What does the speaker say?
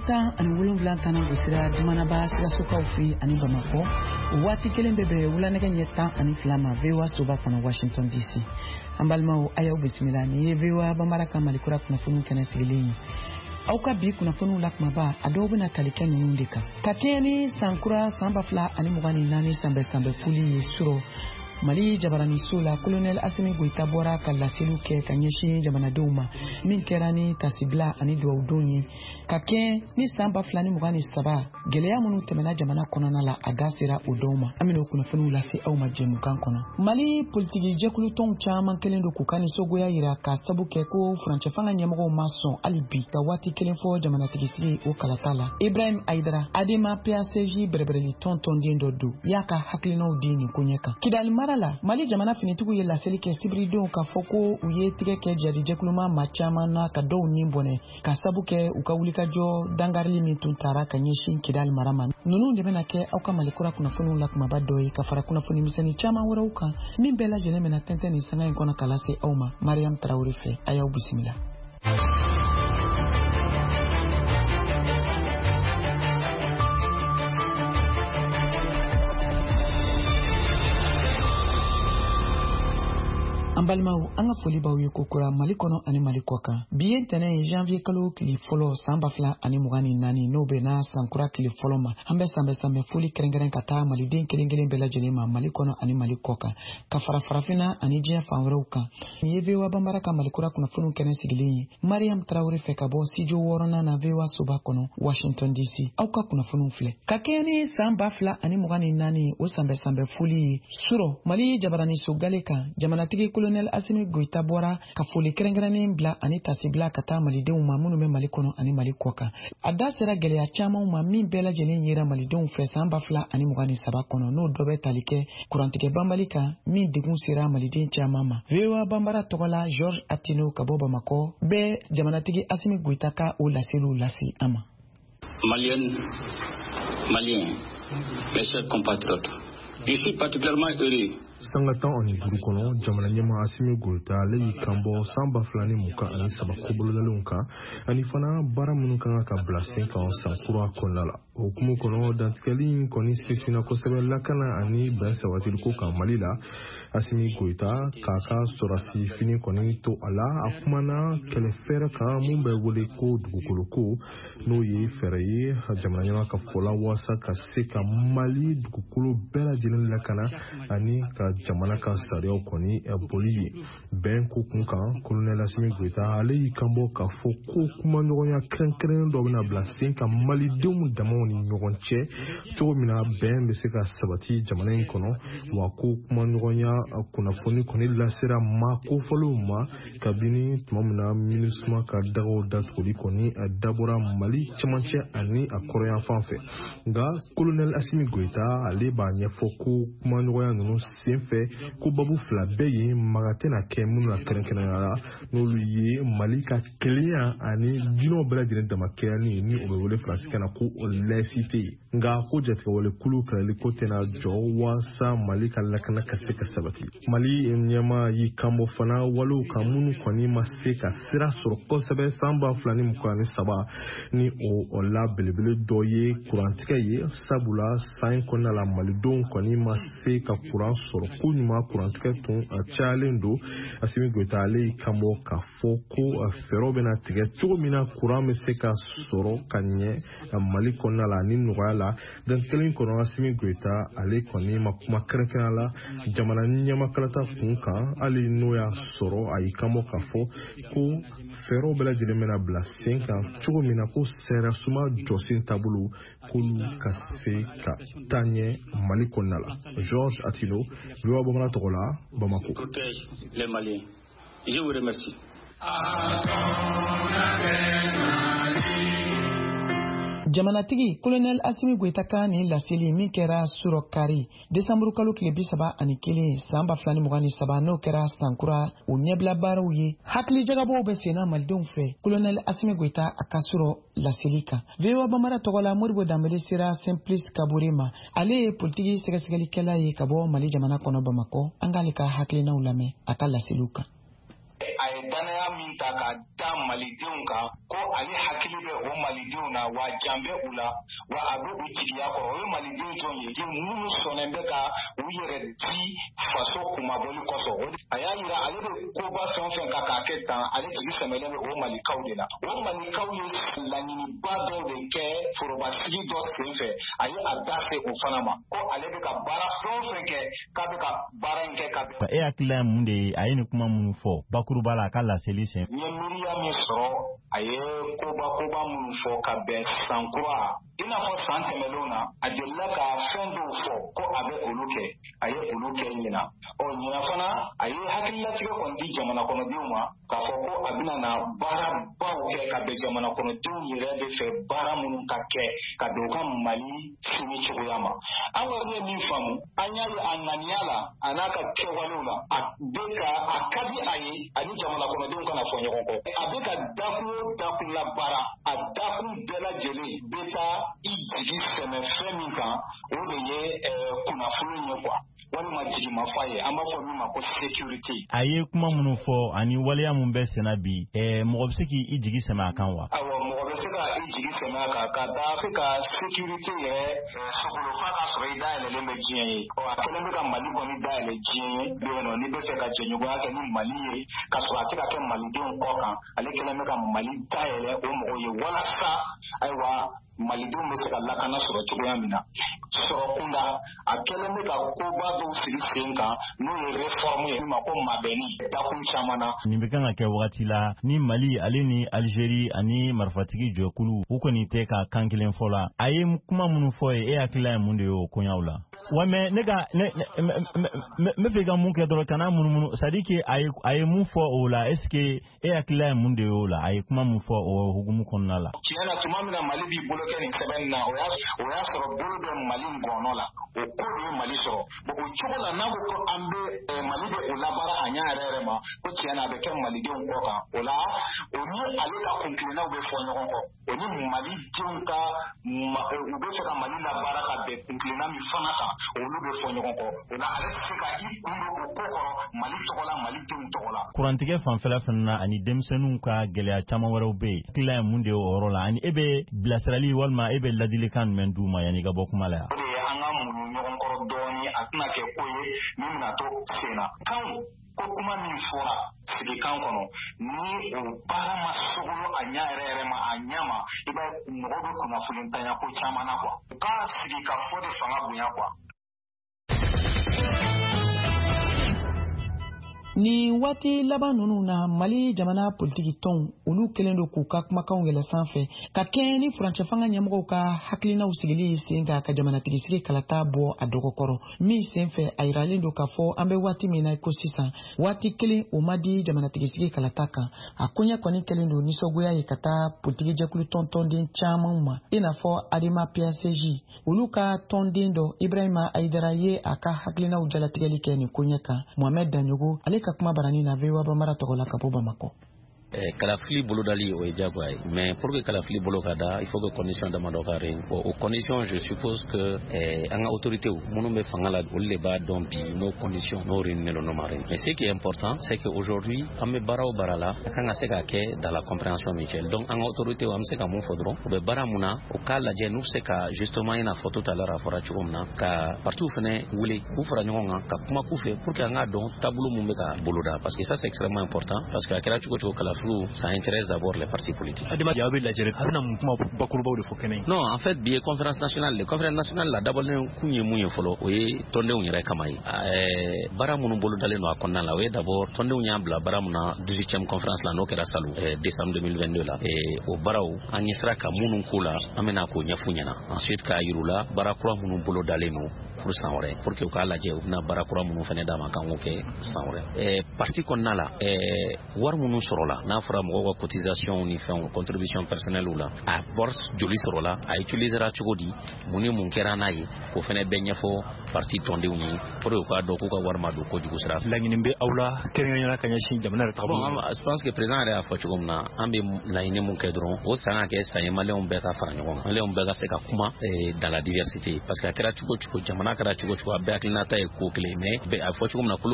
tan ani wolonwula tana gosira dumanaba sikasokaw fi ani Bamako waati kelen bebe wulanɛgɛ ɲɛ 10 ani 2 ma VOA soba kɔnɔ Washington DC. An balimaw ayaw bisimila ni ye VOA Bambara ka Malikura kunnafoniw kɛnɛ sigilen ye. Aw ka bi kunnafoniw la kumaba a dɔw bɛna tali kɛ ninnu de kan. Ka kɛɲɛ ni sankura san 2024 sanbɛ fuli ye suro Mali jabarani sola Colonel Assimi Goïta bɔra ka laseliw kɛ ka ɲɛsin jamanadenw ma min kɛra ni tasibila ani duwawudenw ye ka kɛ ni san 2023 gɛlɛya minnu tɛmɛna jamana kɔnɔna la a da sera o dɔw ma. An bɛna o kunnafoniw lase aw ma jɛmukan kɔnɔ. Mali politiki jɛkulutɔnw caman kelen don k'u ka nisɔngoya yira ka sabu kɛ ko furancɛ fanga ɲɛmɔgɔw ma sɔn hali bi ka waati kelen fɔ jamanatigitigi o kalata la. Ibrahim Aïdara Adema PACJ bɛrɛbɛrɛli tɔntɔnden dɔ don y'a ka hakilinaw di nin ko ɲɛ kan. Kidali mara la Mali jamana finitigiw ye laseli kɛ sibiridenw ka fɔ ko u ye tigɛ kɛ jadijɛkuluma ma caman na ka dɔw ni bɔnɛ ka sabu kɛ u ka wulikajɔ dangarili min tun taara ka ɲɛsin Kidali mara ma. Ninnu de bɛna kɛ aw ka Malikura kunnafoniw la kumaba dɔ ye ka fara kunnafoni misɛnnin caman wɛrɛw kan min bɛɛ lajɛlen bɛna tɛntɛn nin sanga in kɔnɔ ka lase aw ma. Mariam Traoré fɛ a y'aw bisimila. An balimaw an ka foli b'aw ye kokura Mali kɔnɔ ani Mali kɔ kan. Bi ye ntɛnɛn ye janvier kalo tile fɔlɔ san 2024 n'o bɛna sankura tile fɔlɔ ma. An bɛ sanbɛ foli kɛrɛnkɛrɛn ka taa maliden kelen kelen bɛɛ lajɛlen ma Mali kɔnɔ ani Mali kɔ kan ka fara farafinna ani diɲɛ fan wɛrɛw kan. Ni ye VOA Bambara ka Malikura kunnafoniw kɛnɛ sigilen ye. Mariam Traoré fɛ ka bɔ studio 6nan na VOA soba kɔnɔ Washington DC. Aw ka kunnafoniw filɛ. Ka kɛɲɛ ni san 2024 o sanbɛ foli ye suro Mali jabarani sogale kan jamanatigi Colonel Assimi Goïta bɔra ka foli kɛrɛnkɛrɛnnen bila ani tasibila ka taa malidenw ma minnu bɛ Mali kɔnɔ ani Mali kɔ kan. A da sera gɛlɛya caman ma min bɛɛ lajɛlen yera malidenw fɛ san 2023 kɔnɔ n'o dɔ bɛ tali kɛ kurantigɛ banbali kan min degun sera maliden caman ma. VOA Bambara tɔgɔ la Georges Atino ka bɔ Bamako bɛ jamanatigi Assimi Goïta ka o laseliw lase a ma. Maliens, mes chers compatriotes, je suis particulièrement heureux. Sangatan oni buru kono jamana ɲɛma Assimi Goïta ale y'i kanbɔ san 2023 kobolodalenw kan ani fana baara minnu kan ka bila sen kan san kura kɔnɔna la. O hukumu kɔnɔ dantigɛli in kɔni sinsinna kosɛbɛ lakana ani bɛn sabatiliko kan Mali la. Assimi Goïta k'a ka sɔrɔsi fini kɔni to a la a kumana kɛlɛ fɛrɛ kan mun bɛ wele ko dugukoloko n'o ye fɛrɛ ye jamana ɲɛma ka fɔla waasa ka se ka Mali dugukolo bɛɛ lajɛlen lakana ani ka jamana ka sariyaw kɔni boli ye. Bɛn ko kun kan Colonel Assimi Goïta ale y'i kanbɔ k'a fɔ ko kumaɲɔgɔnya kɛrɛnkɛrɛnnen dɔ bɛna bila sen ka malidenw damaw ni ɲɔgɔn cɛ cogo min na bɛn bɛ se ka sabati jamana in kɔnɔ wa ko kumaɲɔgɔnya kunnafoni kɔni lasera maa kofɔlenw ma kabini tuma min na MINUSMA ka dagaw datuguli kɔni dabɔra Mali cɛmancɛ ani a kɔrɔyan fan fɛ. Nka Colonel Assimi Goïta ale b'a ɲɛfɔ ko kumaɲɔgɔnya ninnu senfɛ ko babu fila bɛɛ ye maga tɛna kɛ minnu na kɛrɛnkɛrɛnnenya la n'olu ye Mali ka kelenya ani diinɛw bɛɛ lajɛlen damakɛɲɛni ni o bɛ wele faransikan na ko laïcité. Nka ko jatigɛwale kulu kɛlɛli ko tɛna jɔ waasa Mali ka lakana ka se ka sabati. Mali ɲɛma y'i kanbɔ fana walew kan minnu kɔni ma se ka sira sɔrɔ kosɛbɛ san 2023 ni o la belebele dɔ ye kurantigɛ ye sabula san kɔnɔna la malidenw kɔni ma se ka kuran sɔrɔ ko ɲuman kurantigɛ tun cayalen don. Assimi Goïta ale y'i kanbɔ k'a fɔ ko fɛɛrɛw bɛna tigɛ cogo min na kuran bɛ se ka sɔrɔ ka ɲɛ Mali kɔnɔna la ni nɔgɔya la. Dan kelen kɔnɔ Assimi Goïta ale kɔni ma kuma kɛrɛnkɛrɛnnen la jamana ɲɛmakalata kun kan hali n'o y'a sɔrɔ a y'i kanbɔ k'a fɔ ko fɛɛrɛw bɛɛ lajɛlen bɛna bila sen kan cogo min na ko sariya jɔsen taabolo k'olu ka se ka taa ɲɛ Mali kɔnɔna la. Georges Atino, VOA Bambara tɔgɔ la, Bamako. Protège les Maliens. Je vous remercie. Jamanatigi Colonel Assimi Goïta ka ni laseli min kɛra suro kari Desanburu kalo tile 31 san 2023 n'o kɛra sankura o ɲɛbila baaraw ye hakili jagabɔw bɛ senna malidenw fɛ Colonel Assimi Goïta a ka suro laseli kan. VOA Bambara tɔgɔ la Moribo Dambele sera Simplice Kabore ma ale ye politiki sɛgɛsɛgɛlikɛla ye ka bɔ Mali jamana kɔnɔ Bamako. An k'ale ka hakilinaw lamɛn a ka laseliw kan. A ye danaya min ta ka da malidenw kan ko ale hakili bɛ o malidenw na wa janbɛ u la wa a bɛ u jigiya kɔrɔ o ye malidenw jɔn ye minnu sɔnnen bɛ ka u yɛrɛ di faso kumabɔli kɔsɔn a y'a yira ale bɛ koba fɛn fɛn kan k'a kɛ tan ale jigi sɛmɛlen bɛ o malikaw de la o malikaw ye laɲiniba dɔw de kɛ forobasigi dɔ senfɛ a ye a da se o fana ma ko ale bɛ ka baara fɛn fɛn kɛ k'a bɛ ka baara in kɛ ka e hakilila mun de ye a ye ni kuma minnu fɔ bakuruba la a ka laseli sen n ye miiriya min sɔrɔ a ye koba minnu fɔ ka bɛn san kura i n'a fɔ san tɛmɛnlenw na a delila ka fɛn dɔw fɔ ko a bɛ olu kɛ a ye olu kɛ ɲina ɲina fana a ye hakililatigɛ kɔni di jamana kɔnɔdenw ma k'a fɔ ko a bɛna na baarabaw kɛ ka bɛn jamana kɔnɔdenw yɛrɛ de fɛ baara minnu ka kɛ ka don u ka Mali sini cogoya ma an kɔni ye min faamu an y'a ye a ŋaniya la a n'a ka kɛwalew la a ka di a ye ani jamana kɔnɔdenw kana fɔ ɲɔgɔn kɔ a bɛ ka dakun o dakun la baara a dakun bɛɛ lajɛlen bɛ taa i jigi sɛmɛ fɛn min kan o de ye kunnafoni ye kuwa walima jigi ma fa ye an b'a fɔ min ma ko sécurité a ye kuma minnu fɔ ani waleya mun bɛ senna bi mɔgɔ bɛ se k'i jigi sɛmɛ a kan wa awɔ mɔgɔ bɛ se ka i jigi sɛmɛ a kan ka da se ka sécurité yɛrɛ sogolo fa k'a sɔrɔ i dayɛlɛlen bɛ diɲɛ ye a kɛlen bɛ ka Mali kɔni dayɛlɛ diɲɛ ye bɛ yen nɔ n'i bɛ fɛ ka jɛɲɔgɔnya kɛ ni Mali ye ka sɔrɔ a tɛ ka kɛ malidenw kɔ kan ale kɛlen bɛ ka Mali dayɛlɛ o mɔgɔ ye walasa ayiwa malidenw bɛ se ka lakana sɔrɔ cogoya min na sɔrɔ kunda a kɛlen bɛ ka koba dɔw sigi sen kan n'o ye réforme ye ma ko mabɛnni dakun caman na nin bɛ kan ka kɛ wagati la ni Mali ale ni Algérie ani marifatigi jɛkulu u kɔni tɛ ka kan kelen fɔ la a ye kuma minnu fɔ ye e hakilila ye mun de ye o koɲaw la wa mais ne fɛ ka mun kɛ dɔrɔn kana munumunu c'est à dire que a ye mun fɔ o la est ce que e hakilila ye mun de ye o la a ye kuma mun fɔ o hukumu kɔnɔna la tiɲɛ na tuma min na Mali b'i bolo kɛ nin sɛbɛnni na o y'a sɔrɔ bolo bɛ Mali ngɔnɔ la o ko de ye Mali sɔrɔ bon o cogo la n'a ko ko an bɛ Mali bɛ o labaara a ɲɛ yɛrɛ ma ko tiɲɛ na a bɛ kɛ malidenw kɔ kan o la o ni ale ka kuntilennaw bɛ fɔ ɲɔgɔn kɔ o ni malidenw ka u bɛ fɛ ka Mali labaara ka bɛn kuntilenna min fana kan olu bɛ fɔ ɲɔgɔn kɔ o la ale tɛ se ka i kun don o ko kɔrɔ Mali tɔgɔ la malidenw tɔgɔ la kurantigɛ fanfɛla fana na ani denmisɛnninw ka gɛlɛya caman wɛrɛw bɛ yen hakilila ye mun de ye o yɔrɔ la ani e bɛ bilasirali walima e bɛ ladilikan jumɛn d'u ma yanni i ka bɔ kuma la yan o de ye an ka muɲu ɲɔgɔn kɔrɔ dɔɔnin a tɛna kɛ ko ye min bɛna to sen na kanw ko kuma min fɔra sigikan kɔnɔ ni o baara ma sogolo a ɲɛ yɛrɛ ma a ɲɛ ma i b'a ye mɔgɔw bɛ kunnafoni tanya ko caman na u ka sigi ka fɔ de fanga bonya ni waati laban ninnu na Mali jamana politiki tɔnw olu kɛlen don k'u ka kumakanw yɛlɛ sanfɛ ka kɛ ni furancɛ fanga ɲɛmɔgɔw ka hakilinaw sigili sen ka jamanatigii sigi kalata bɔ a dɔgɔkɔrɔ min senfɛ a yiralen don k'a fɔ an bɛ waati min na ko sisan waati kelen o ma di jamanatigii sigi kalata kan a koɲɛ kɔni kɛlen don nisɔngoya ye ka taa politiki jɛkulu tɔntɔnden caman ma i n'a fɔ Adama PACJ olu ka tɔnden dɔ Ibrahima Aidara ye a ka hakilinaw jalatigɛli kɛ nin koɲɛ kan Mohamed Danyogo ale ka kuma barani na VOA Bambara tɔgɔ la ka bɔ Bamako kalafili bolodali o ye jagoya ye mais pour que kalafili bolo ka da il faut que condition damadɔ ka règne bon aux conditions je suppose que an ka autorité minnu bɛ fanga la olu de b'a dɔn bi nos conditions n'o réunies n'o ma règne mais ce qui est important c'est que aujourd'hui an bɛ baara o baara la a kan ka se ka kɛ dans la compréhension mutuelle donc an ka autorité an bɛ se ka mun fɔ dɔrɔn u bɛ baara mun na o k'a lajɛ n'u bɛ se ka justement i n'a fɔ tout à l'heure a fɔra cogo min na ka partis fɛnɛ wele k'u fara ɲɔgɔn kan ka kuma k'u fɛ pour que an k'a dɔn taabolo mun bɛ ka boloda parce que ça c'est extrêmement important parce que a kɛra cogo kalafili ça intéresse d'abord les partis politiques. Non, en fait, bien conférence nationale, les conférences nationales là d'abord kunye munye folo, oye tonde unyere kamai. Bara munu bolo dale no akonna la, oye d'abord tonde unyabla bara muna 18e conférence la no kera salu décembre 2022 là. Au barao anisra ka munu kula amena ko nyafunyana. Ensuite ka yirula bara kura munu bolo dale no pour sanwore pour que ka laje na bara kura munu fene dama kan oke sanwore. Parti konna la war munu sorola na fara mo cotisation ni fɛn contribution personnelle la a bourse joli sɔrɔ la a utilisera cogo di mun ni mun kɛra n'a ye o fɛnɛ bɛ ɲɛfɔ parti tɔndenw ye pour que u k'a dɔn k'u ka wari ma don kojugu sira fɛ. Laɲini bɛ aw la kɛrɛnkɛrɛnnenya ka ɲɛsin jamana yɛrɛ taabolo ma. Bon je pense que président yɛrɛ y'a fɔ cogo min na an bɛ laɲini mun kɛ dɔrɔn o san ka kɛ san ye maliyɛnw bɛɛ ka fara ɲɔgɔn kan maliyɛnw bɛɛ ka se ka kuma dans la diversité parce que a kɛra cogo cogo jamana kɛra cogo cogo a bɛɛ hakilinata ye ko kelen mais a fɔ cogo min na